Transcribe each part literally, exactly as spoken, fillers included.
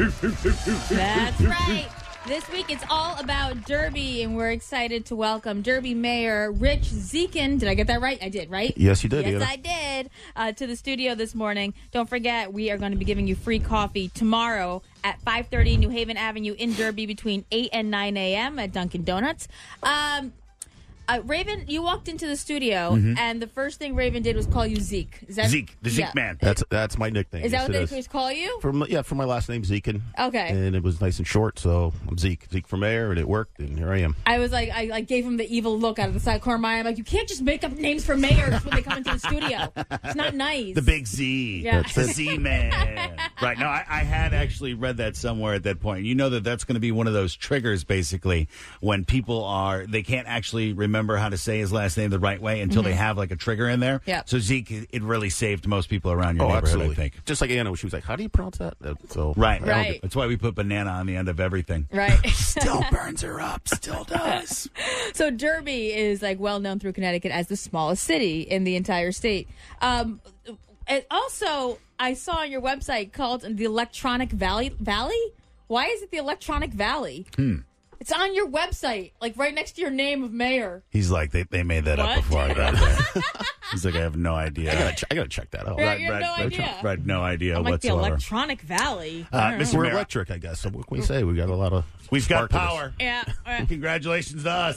That's right. This week it's all about Derby, and we're excited to welcome Derby Mayor Rich Zekin. Did I get that right? I did, right? Yes, you did. Yes, Anna. I did. Uh, to the studio this morning. Don't forget, we are going to be giving you free coffee tomorrow at five thirty New Haven Avenue in Derby between eight and nine a.m. at Dunkin' Donuts. Um... Uh, Raven, you walked into the studio, mm-hmm. and the first thing Raven did was call you Zeke. Is that Zeke, the Zeke yeah. man. That's that's my nickname. Is that yes, what they is. always call you? For my, yeah, for my last name, Zekin. Okay. And it was nice and short, so I'm Zeke. Zeke for mayor, and it worked, and here I am. I was like, I like gave him the evil look out of the side corner of my eye. I'm like, you can't just make up names for mayors when they come into the studio. It's not nice. The big Z. Yeah. The Z man. Right. No, I, I had actually read that somewhere at that point. You know that that's going to be one of those triggers, basically, when people are, they can't actually remember how to say his last name the right way until mm-hmm. they have like a trigger in there. Yeah. So Zeke, it really saved most people around your oh, neighborhood, absolutely. I think. Just like Anna, she was like, how do you pronounce that? Uh, So Right. Right. That's why we put banana on the end of everything. Right. Still burns her up. Still does. So Derby is like well known through Connecticut as the smallest city in the entire state. Um, and also, I saw on your website called the Electronic Valley. Valley? Why is it the Electronic Valley? Hmm. It's on your website, like right next to your name of mayor. He's like, they, they made that What? up before I got there. He's like, I have no idea. I gotta, ch- I gotta check that out. Right, you have no idea. Right, no idea I'm like whatsoever. the Electronic Valley. Uh, I don't Mister know. We're Mayor, electric, I guess. So what can we say? We got a lot of. We've got spark in us. power. Yeah. uh, Congratulations to us.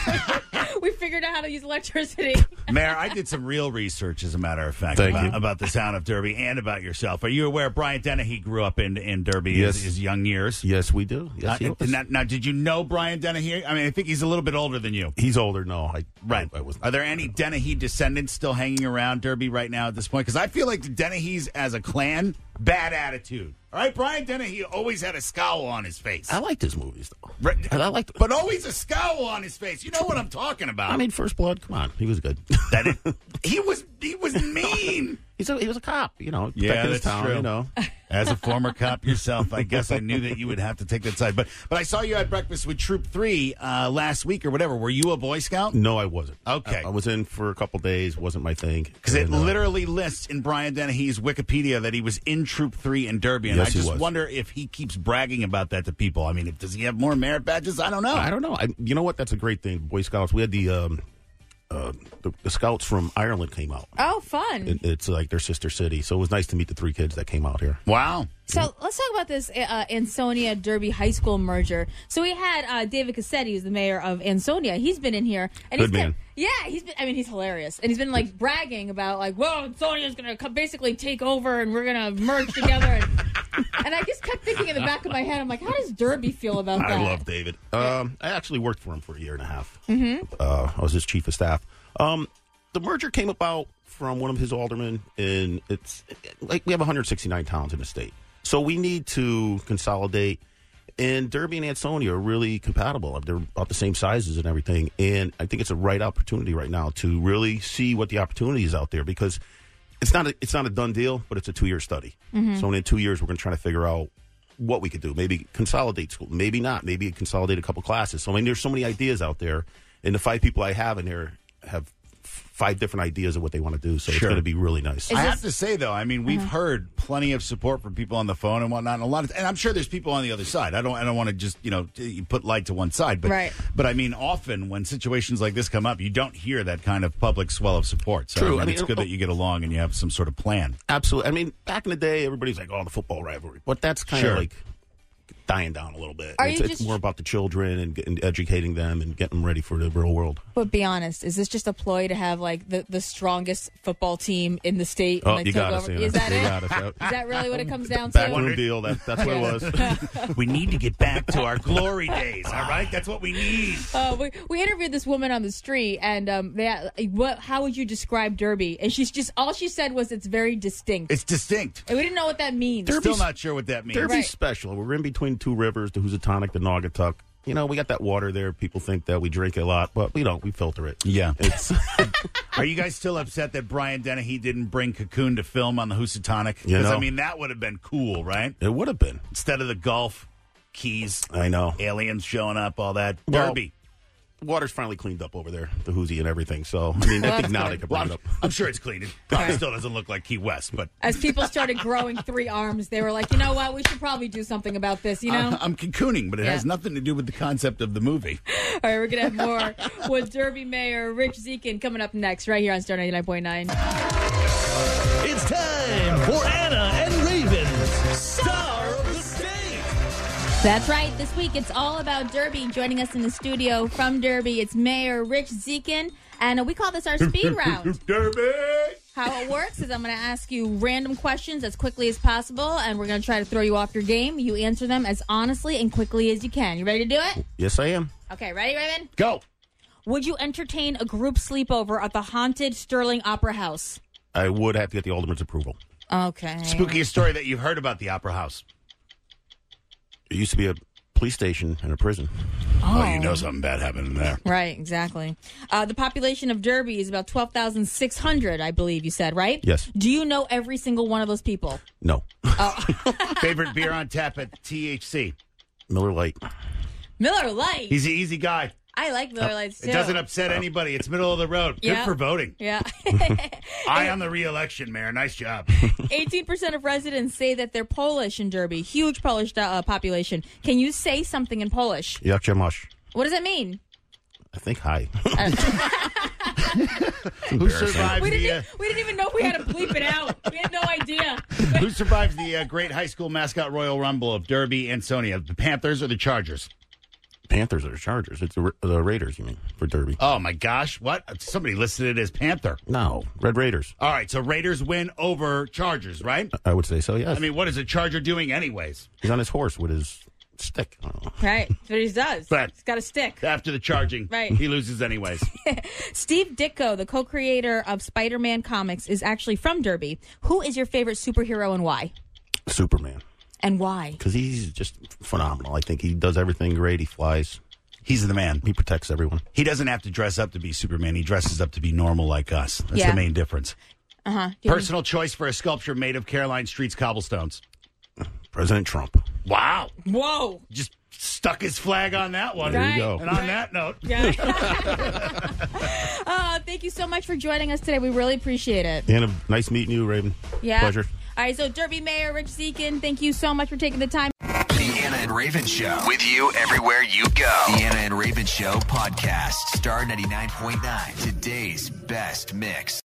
we figured out how to use electricity. Mayor, I did some real research, as a matter of fact, Thank about, you. about the town of Derby and about yourself. Are you aware Brian Dennehy grew up in, in Derby Yes. his, his young years? Yes, we do. Yes, he Uh, was. now, now, did you know Brian Dennehy? I mean, I think he's a little bit older than you. He's older. No, I Right. I, I was. Are there any Dennehy descendants still hanging around Derby right now at this point? Because I feel like the Dennehy's as a clan, bad attitude. All right, Brian Dennehy always had a scowl on his face. I liked his movies though. Right. And I liked. But always a scowl on his face. You know what I'm talking about. I mean, First Blood. Come on, he was good. that it, he was he was mean. He's a, he was a cop. You know, Yeah, protecting his that's town. true. You know. As a former cop yourself, I guess I knew that you would have to take that side. But but I saw you at breakfast with Troop Three uh, last week or whatever. Were you a Boy Scout? No, I wasn't. Okay. I, I was in for a couple days. Wasn't my thing. Because it And, uh, literally lists in Brian Dennehy's Wikipedia that he was in Troop Three in Derby, and Yes, I he just was. wonder if he keeps bragging about that to people. I mean, if, does he have more merit badges? I don't know. I don't know. I, you know what? That's a great thing. Boy Scouts. We had the um, uh, the, the Scouts from Ireland came out. Oh, fun. It, it's like their sister city. So it was nice to meet the three kids that came out here. Wow. So let's talk about this uh, Ansonia Derby High School merger. So we had uh, David Cassetti, who's the mayor of Ansonia. He's been in here, and Good he's been, man. yeah, he's been. I mean, he's hilarious, and he's been like bragging about like, well, Ansonia's going to basically take over, and we're going to merge together. And, and I just kept thinking in the back of my head, I'm like, how does Derby feel about that? I love David. Um, I actually worked for him for a year and a half. Mm-hmm. Uh, I was his chief of staff. Um, the merger came about from one of his aldermen, and it's like we have one hundred sixty-nine towns in the state. So we need to consolidate, and Derby and Ansonia are really compatible. They're about the same sizes and everything, and I think it's a right opportunity right now to really see what the opportunity is out there, because it's not a, it's not a done deal, but it's a two-year study. Mm-hmm. So in two years, we're going to try to figure out what we could do. Maybe consolidate school, maybe not. Maybe consolidate a couple classes. So I mean, there's so many ideas out there, and the five people I have in there have five different ideas of what they want to do, so it's Sure. going to be really nice. Is I this- have to say, though, I mean, we've heard plenty of support from people on the phone and whatnot, and a lot of, and I'm sure there's people on the other side. I don't, I don't want to just, you know, t- put light to one side, but, Right. but I mean, often when situations like this come up, you don't hear that kind of public swell of support. So True. I mean, I mean, it's good uh, that you get along and you have some sort of plan. Absolutely. I mean, back in the day, everybody's like, "Oh, the football rivalry," but that's kind of Sure. like dying down a little bit. Are it's you it's just- more about the children and, getting, educating them and getting them ready for the real world. But be honest, is this just a ploy to have like the, the strongest football team in the state? Oh, when they you took got us, over? Anna. Is that You it? got us. Yep. Is that really what it comes down to? Backroom deal. That, that's what it was. We need to get back to our glory days, all right? That's what we need. Uh, we, we interviewed this woman on the street, and um, they, what? How would you describe Derby? And she's just all she said was it's very distinct. It's distinct. and we didn't know what that means. Derby- Still not sure what that means. Derby's Right. special. We're in between two rivers, the Housatonic, the Naugatuck. You know, we got that water there. People think that we drink it a lot, but we don't. We filter it. Yeah. It's Are you guys still upset that Brian Dennehy didn't bring Cocoon to film on the Housatonic? You Because, I know. mean, that would have been cool, right? it would have been. Instead of the Gulf, Keys, I know. aliens showing up, all that. Well, Derby. water's finally cleaned up over there, the Hoosie and everything. So, I mean, I think now they can bring Well, it up. I'm, I'm sure it's clean. It probably still doesn't look like Key West, but As people started growing three arms, they were like, you know what? We should probably do something about this, you know? I'm, I'm cocooning, but it Yeah. has nothing to do with the concept of the movie. All right, we're going to have more with Derby Mayor Rich Zekin coming up next right here on Star ninety-nine point nine. It's time for Anna and Raven's Star of the State. That's right. This week, it's all about Derby. Joining us in the studio from Derby, it's Mayor Rich Zekin. And uh, we call this our speed round. Derby! How it works is I'm going to ask you random questions as quickly as possible, and we're going to try to throw you off your game. You answer them as honestly and quickly as you can. You ready to do it? Yes, I am. Okay, ready, Raven? Go! Would you entertain a group sleepover at the haunted Sterling Opera House? I would have to get the alderman's approval. Okay. Spookiest story that you've heard about the Opera House. It used to be a police station and a prison. Oh, you know something bad happened there. Right, exactly. Uh, the population of Derby is about twelve thousand six hundred, I believe you said, right? Yes. Do you know every single one of those people? No. Favorite beer on tap at T H C? Miller Lite. Miller Lite. He's an easy guy. I like Miller Lights, too. It doesn't upset anybody. It's middle of the road. Good Yeah. for voting. Yeah. Eye on the re-election, Mayor. Nice job. eighteen percent of residents say that they're Polish in Derby. Huge Polish uh, population. Can you say something in Polish? Jak cię masz? What does that mean? I think hi. Who survived We the didn't, uh, e- we didn't even know if we had to bleep it out. We had no idea. Who survived the uh, great high school mascot Royal Rumble of Derby and Sonia? The Panthers or the Chargers? Panthers or Chargers? It's the, Ra- the Raiders, you mean, for Derby. Oh, my gosh. What? Somebody listed it as Panther. No, Red Raiders. All right, so Raiders win over Chargers, right? I would say so, yes. I mean, what is a Charger doing anyways? He's on his horse with his stick. I don't know. Right. That's what he does. But- He's got a stick. After the charging, Right. he loses anyways. Steve Ditko, the co-creator of Spider-Man comics, is actually from Derby. Who is your favorite superhero and why? Superman. And why? Because he's just phenomenal. I think he does everything great. He flies. He's the man. He protects everyone. He doesn't have to dress up to be Superman. He dresses up to be normal like us. That's Yeah. the main difference. Uh-huh. Personal choice for a sculpture made of Caroline Street's cobblestones. President Trump. Wow. Whoa. Just stuck his flag on that one. There you Right. go. And on that note, Yeah. uh, thank you so much for joining us today. We really appreciate it. And nice meeting you, Raven. Yeah. Pleasure. All right, so Derby Mayor Rich Zekin, thank you so much for taking the time. The Anna and Raven Show. With you everywhere you go. The Anna and Raven Show podcast. Star ninety-nine point nine. Today's best mix.